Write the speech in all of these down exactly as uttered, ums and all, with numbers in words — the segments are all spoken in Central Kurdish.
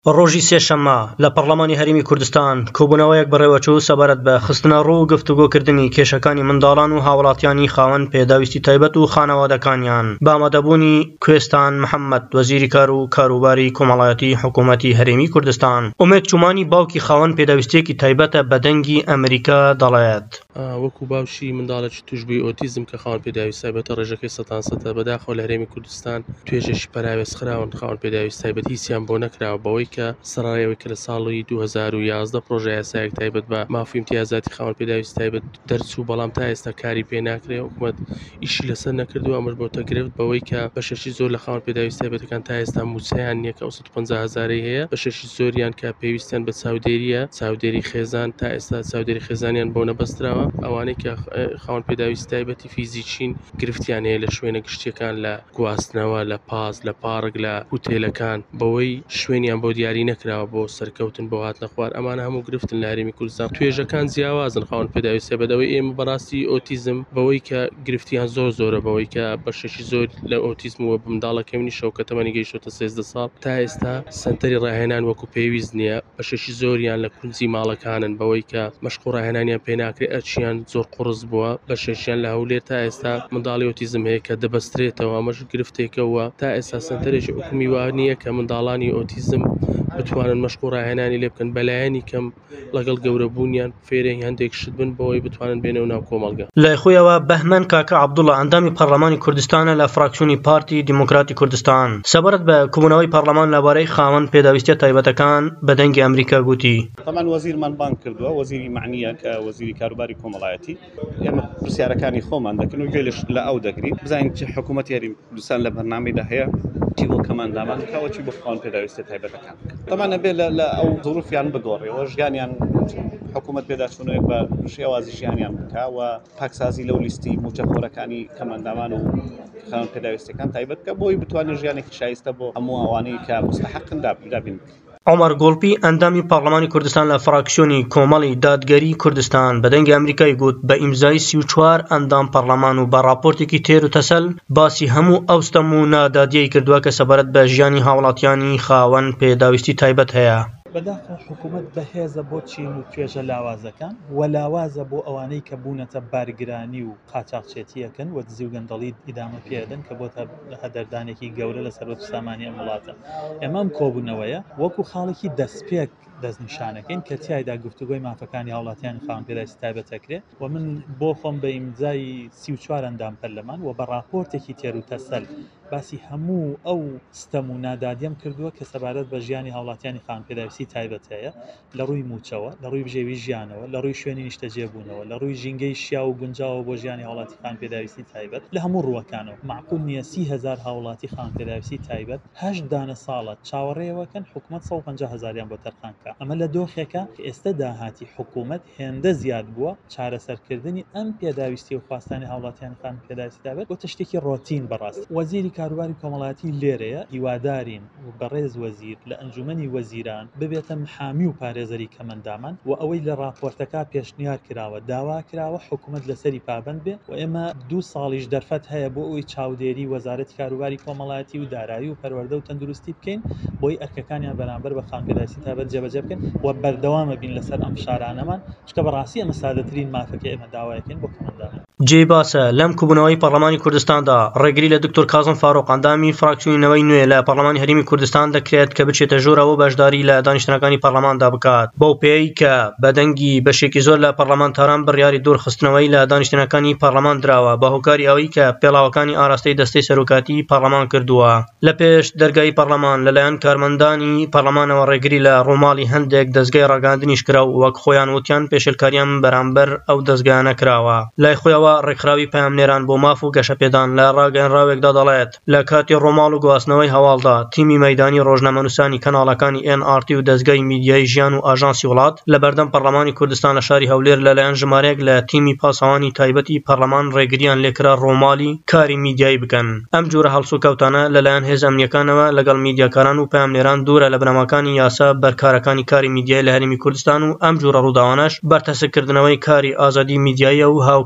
ڕۆژی سێشەممە لە پەرلەمانی هەرێمی کوردستان کۆبوونەوەیەک بەڕێوەچوو سەبارەت بە خستنە ڕوو گفتوگۆکردنی کێشەکانی منداڵان و هاوڵاتیانی خاوەن پێداویستی تایبەت و خانەوادەکانیان بە ئامادەبوونی کوێستان محەممەد وەزیری کار و کاروباری کۆمەڵایەتی حکوومەتی هەرێمی کوردستان. ئومێد چومانی باوکی خاوەن پێداویستیەکی تایبەتە بە دەنگی ئەمریکا دەڵێت وەکو باوشی منداڵێکی توشببووی ئۆتیزم کە خاوەن پێداویست تایبەتە ڕێژەکەی سەدان سەدە بەداخەوە لە هەرێمی کوردستان توێژێکی پەراوێز خراون خاوەن پێداویست تایبەت هیچیان بۆ نەکراوە بەوەی کە سەرایەوەی کە لە ساڵی دوو هەزار و یازدە پرۆژە یاسایەک تایبەت بە مافی امتیازاتی خاوەن پێداویست تایبەت دەرچوو، بەڵام تا ئێستا کاری پێ ناکرێ. حکوومەت ئیشی لەسەر نەکردووە، ئەمەش بۆتە گرفت بەوەی کە بەشێکی زۆر لە خاوەن پێداویست تایبەتەکان تا ئێستا موچەیان نییە کە سەد و پەنجا هەزارەی هەیە. بەشێکی زۆریان کە پێویستیان بە چاودێریە، چاودێری خێزان، تا ئێستا چاودێری خێزانیان بۆ نەبەستراوە. ئەوانەی کە خاوەن پێداویست تایبەتی فیزیکین گرفتیان هەیە لە شوێنە گشتیەکان، لە گواستنەوە، لە پاس، لە پارک، لە هوتێلەکان، بەوەی شوێنیان بۆ دیاری نەکراوە بۆ سەرکەوتن بۆ هاتنە خوار. ئەمانە هەموو گرفتن لە هەرێمی کوردستان. توێژەکان جیاوازن خاوەن پێداویست تایبەتەوەی ئێمە بەڕاستی ئۆتیزم بەوەی کە گرفتیان زۆر زۆرە، بەوەی کە بەشێکی زۆر لە ئۆتیزم و منداڵەکە منیشەوە کە تەمەنی گەیشتووەتە سێزدە ساڵ تا ئێستا سەنتەری ڕاهێنان وەکو پێویست نییە. بەشێکی زۆریان لە کونجی ماڵەکانن بەوەی کە مەشق و ڕاهێنانیان پێ ناکرێت، ئەرچیان زۆر قورس بووە. بەشێکیان لە هەولێر تا ئێستا منداڵی ئۆتیزم هەیە کە دەبەسترێتەوە، ئەمەش گرفتێکەوە. تا ئێستا سەنتەرێکی حکومی وا نییە کە منداڵانی ئۆتیزم بتوانن مەشق و ڕاهێنانی لێ بکەن، بەلایەنی کەم لەگەڵ گەورەبوونیان فێرەی هەندێک شت بن بەوەی بتوانن بێنەوە ناو کۆمەڵگە. لای خۆیەوە بەهمەن کاکە عەبدوڵڵا ئەندامی پەرلەمانی کوردستانە لە فراکسیۆنی پارتی دیموکراتی کوردستان سەبارەت بە کۆبوونەوەی پەرلەمان لەبارەی خاوەن پێداویستیە تایبەتەکان بە دەنگی ئەمریکا گوتی طبعا وەزیرمان بانگ کردووە، وەزیری معنیە کە وەزیری کاروباری کۆمەڵایەتی. ئێمە پرسیارەکانی خۆمان دەکەن و گوێ لە ئەو دەگرین بزانین چ حکوومەتی هەرێمی کوردستان لە بەرنامەیدا هەیە چی بۆ کەماندامان بکەوە، چی بۆ خاوەن پێداویستی تایبەتەکان. طبعا ئەبێ لە ئەو ظروفیان بگۆڕێەوە، ژیانیان حکوومەت پێداچوونەوەی بە شێوازی ژیانیان بکەوە، پاکسازی لەو لیستی موچەخۆرەکانی کەماندامان و خاوەن پێداویستەکان تایبەت کە بۆی بتوانێت ژیانێکی شایستە بۆ هەموو ئەوانەی کە مستحقن دابین. عومەر گۆڵپی ئەندامی پەرلەمانی کوردستان لە فراکسیۆنی کۆمەڵی دادگەری کوردستان بە دەنگی ئەمریکای گوت بە ئیمزای سی و چوار ئەندام پەرلەمان و بە راپۆرتێکی تێر و تەسەل باسی هەموو ئەوستەم و نادادیەی کردووە کە سەبارەت بە ژیانی هاوڵاتیانی خاوەن پێداویستی تایبەت هەیە. بەداخەوە حکوومەت بەهێزە بۆ چین و توێژە لاوازەکان و لاوازە بۆ ئەوانەی کە بوونەتە بارگرانی و قاچاقچێتیەکەن و دزی و گەندەڵی ئیدامە پێدەن کە بۆتە هەدەردانێکی گەورە لە سەرۆت سامانی ئەم وڵاتە. ئێمە ئەم کۆبوونەوەیە وەکو خاڵێکی دەستپێک دەستنیشانەکەین کە تیایدا گفتوگۆی مافەکانی هاوڵاتیانی خاوەن پێداویستی تایبەتەکرێت و من بۆ خۆم بە ئیمزای سی و چوار ئەندام پەرلەمان و بە راپۆرتێکی تێر و تەسەل باسی هەموو ئەو ستەم و نادادیم کردووە کە سەبارەت بە ژیانی هاوڵاتیانی خاوەن پێداویستی تایبەت هەیە، لە ڕووی موچەوە، لە ڕووی بژێوی ژیانەوە، لە ڕووی شوێنی نیشتەجێبوونەوە، لە ڕووی ژینگەی شیا و گونجاوە بۆ ژیانی هاوڵاتی خاوەن پێداویستی تایبەت لە هەموو ڕووەکانەوە. معقول نییە سی هەزار هاوڵاتی خاوەن پێداویستی تایبەت هەشت دانە ساڵە چاوەڕێەوەکەن حکوومەت سەد و پەنجا هەزاریان بۆ تەرخانکە. ئەمە لە دۆخێکە کە ئێستا داهاتی حکوومەت هێندە زیاد بووە چارەسەرکردنی ئەم پێداویستی و خواستانی هاوڵاتیانی خاوەن پێداویستی تایبەت بۆ تشتێکی ڕۆتین بەڕاست. وەزیری کاروباری کۆمەڵایەتی لێرەیە، هیوادارین و بەڕێز وەزیر لە ئەنجومەنی وەزیران ببێتە محامی و پارێزەری کەمەندامان و ئەوەی لە راپۆرتەکە پێشنیار کراوە داوا کراوە حکوومەت لەسەری پابند بێ و ئێمە دوو ساڵیش دەرفەت هەیە بۆ ئەوی چاودێری وەزارەتی کاروباری کۆمەڵایەتی و دارایی و پەروەردە و تەندروستی بکەین بۆی ئەرکەکانیان بەرامبەر بە خاوەن پێداویستی تایبەت جێبەجێ بکەن و بەردەوامە بین لەسەر ئەم شارانەمان، چکە بەڕاستی ئەمە سادەترین مافەکە ئێمە داوایەکەین بۆ کەمەندامان. جێی باسە لەم کۆبوونەوەی پەرلەمانی کوردستاندا ڕێگری لە دکتۆر کازم فاروق ئەندامی فراکسیۆنەوەی نوێ لە پەرلەمانی هەرێمی کوردستان دەکرێت کە بچێتە ژوورەوە بەشداری لە دانیشتنەکانی پەرلەماندا بکات، بەو پێی کە بە دەنگی بەشێکی زۆر لە پەرلەمانتاران بڕیاری دوورخستنەوەی لە دانیشتنەکانی پەرلەمان دراوە بە هۆکاری ئەوەی کە پێڵاوەکانی ئاراستەی دەستەی سەرۆکاتی پەرلەمان کردووە. لە پێش دەرگای پەرلەمان لەلایەن کارمەندانی پەرلەمانەوە ڕێگری لە ڕووماڵی هەندێک دەستگای ڕاگەاندنیش کرا و وەک خۆیان وتیان پێشێلکاریان بەرامبەر ئەو دەستگایانە کراوە. لای خۆیەوە ڕێکخراوی پەیامنێران بۆ ماف و گەشەپێدان لە ڕاگەیەنراوێکدا دەڵێت لە کاتی ڕووماڵ و گواستنەوەی هەواڵدا تیمی مەیدانی ڕۆژنامەنووسانی کەناڵەکانی ئێن ئار تی و دەستگای میدیای ژیان و ئاژانسی وڵات لە بەردەم پەرلەمانی کوردستان لە شاری هەولێر لەلایەن ژمارەیەک لە تیمی پاسەوانی تایبەتی پەرلەمان ڕێگریان لێکرا ڕۆماڵی کاری میدیایی بکەن. ئەم جۆرە هەڵسوکەوتانە لەلایەن هێز ئەمنیەکانەوە لەگەڵ میدیاکاران و پەیامنێران دوورە لە بنەماکانی یاسا بەرکارەکانی کاری میدیای لە هەرێمی کوردستان و ئەم جۆرە ڕووداوانەش بەرتەسکردنەوەی کاری ئازادی میدیاییە و هاوکات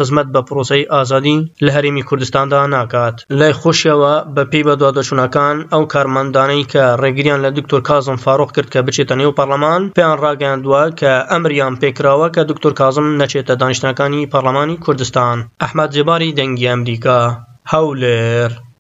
خزمەت بە پرۆسەی ئازادی لە هەرێمی کوردستاندا ناکات. لای خۆشیەوە بە پێی بە دوادەچوونەکان ئەو کارمەندانەی کە ڕێگریان لە دکتۆر کازم فاڕۆق کرد کە بچێتە نێو پەرلەمان پێیان ڕاگەیاندووە کە ئەمریان پێکراوە کە دکتۆر کازم نەچێتە دانیشتنەکانی پەرلەمانی کوردستان. ئەحمەد جێباری دەنگی ئەمریکا، هەولێر.